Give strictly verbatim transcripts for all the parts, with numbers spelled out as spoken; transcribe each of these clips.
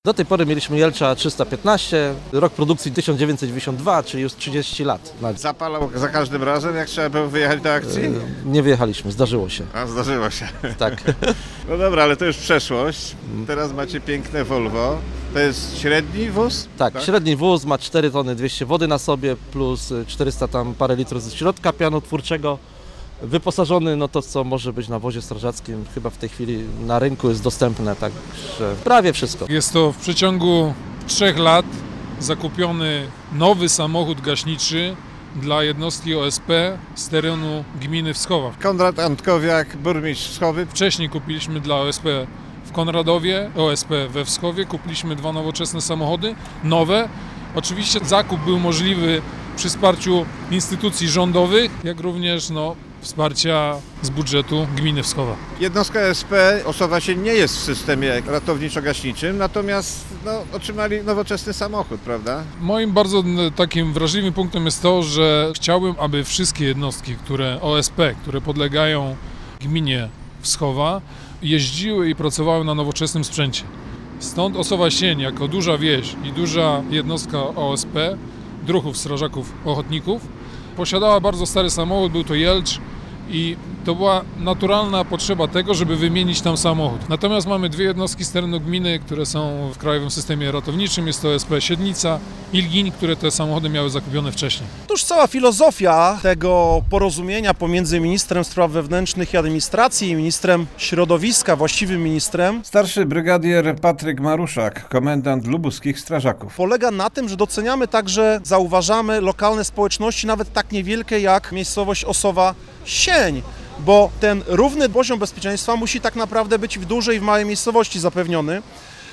Do tej pory mieliśmy Jelcza trzysta piętnaście, rok produkcji tysiąc dziewięćset dziewięćdziesiąt dwa, czyli już trzydzieści lat. Zapalał za każdym razem, jak trzeba było wyjechać do akcji? Nie wyjechaliśmy, zdarzyło się. A, zdarzyło się. Tak. No dobra, ale to już przeszłość. Teraz macie piękne Volvo. To jest średni wóz? Tak, tak? Średni wóz ma cztery tony dwieście wody na sobie, plus czterysta tam parę litrów ze środka pianotwórczego. Wyposażony, no to co może być na wozie strażackim, chyba w tej chwili na rynku jest dostępne, także prawie wszystko. Jest to w przeciągu trzech lat zakupiony nowy samochód gaśniczy dla jednostki O S P z terenu gminy Wschowa. Konrad Antkowiak, burmistrz Wschowy. Wcześniej kupiliśmy dla O S P w Konradowie, O S P we Wschowie, kupiliśmy dwa nowoczesne samochody, nowe. Oczywiście zakup był możliwy przy wsparciu instytucji rządowych, jak również no, wsparcia z budżetu gminy Wschowa. Jednostka O S P Osowa się nie jest w systemie ratowniczo-gaśniczym, natomiast no, otrzymali nowoczesny samochód, prawda? Moim bardzo takim wrażliwym punktem jest to, że chciałbym, aby wszystkie jednostki, które O S P, które podlegają gminie Wschowa, jeździły i pracowały na nowoczesnym sprzęcie. Stąd Osowa Sień jako duża wieś i duża jednostka O S P, druhów, strażaków, ochotników, posiadała bardzo stary samochód, był to Jelcz i to była naturalna potrzeba tego, żeby wymienić tam samochód. Natomiast mamy dwie jednostki z terenu gminy, które są w krajowym systemie ratowniczym, jest to O S P Siednica i Lgin, które te samochody miały zakupione wcześniej. Otóż cała filozofia tego porozumienia pomiędzy ministrem spraw wewnętrznych i administracji i ministrem środowiska, właściwym ministrem, Starszy brygadier Patryk Maruszak, komendant lubuskich strażaków. polega na tym, że doceniamy także, zauważamy lokalne społeczności, nawet tak niewielkie jak miejscowość Osowa Sień, bo ten równy poziom bezpieczeństwa musi tak naprawdę być w dużej i w małej miejscowości zapewniony.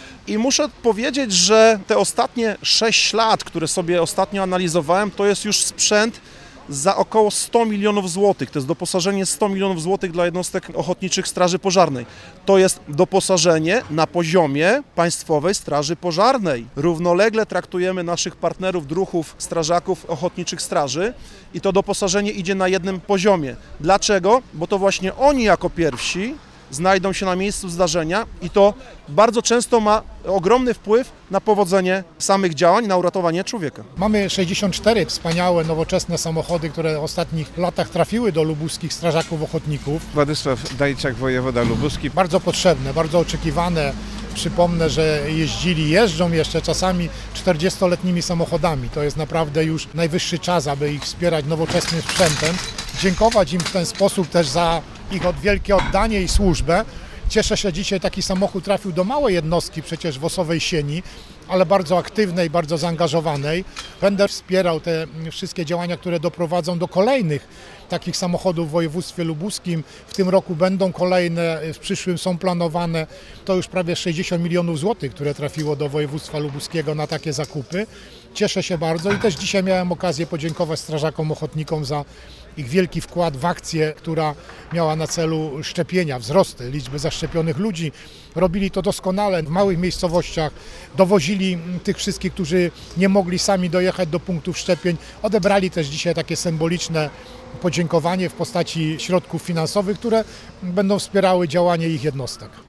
I muszę powiedzieć, że te ostatnie sześć lat, które sobie ostatnio analizowałem, to jest już sprzęt za około sto milionów złotych. To jest doposażenie sto milionów złotych dla jednostek ochotniczych Straży Pożarnej. To jest doposażenie na poziomie Państwowej Straży Pożarnej. Równolegle traktujemy naszych partnerów, druhów, strażaków ochotniczych straży i to doposażenie idzie na jednym poziomie. Dlaczego? Bo to właśnie oni jako pierwsi znajdą się na miejscu zdarzenia i to bardzo często ma ogromny wpływ na powodzenie samych działań, na uratowanie człowieka. Mamy sześćdziesiąt cztery wspaniałe, nowoczesne samochody, które w ostatnich latach trafiły do lubuskich strażaków ochotników. Władysław Dajczak, wojewoda lubuski. Bardzo potrzebne, bardzo oczekiwane. Przypomnę, że jeździli, jeżdżą jeszcze czasami czterdziestoletnimi samochodami. To jest naprawdę już najwyższy czas, aby ich wspierać nowoczesnym sprzętem. Dziękować im w ten sposób też za ich wielkie oddanie i służbę. Cieszę się, dzisiaj taki samochód trafił do małej jednostki przecież w Osowej Sieni, ale bardzo aktywnej, bardzo zaangażowanej. Będę wspierał te wszystkie działania, które doprowadzą do kolejnych takich samochodów w województwie lubuskim. W tym roku będą kolejne, w przyszłym są planowane. To już prawie sześćdziesiąt milionów złotych, które trafiło do województwa lubuskiego na takie zakupy. Cieszę się bardzo i też dzisiaj miałem okazję podziękować strażakom ochotnikom za ich wielki wkład w akcję, która miała na celu szczepienia, wzrost liczby zaszczepionych ludzi. Robili to doskonale w małych miejscowościach, dowozili tych wszystkich, którzy nie mogli sami dojechać do punktów szczepień. Odebrali też dzisiaj takie symboliczne podziękowanie w postaci środków finansowych, które będą wspierały działanie ich jednostek.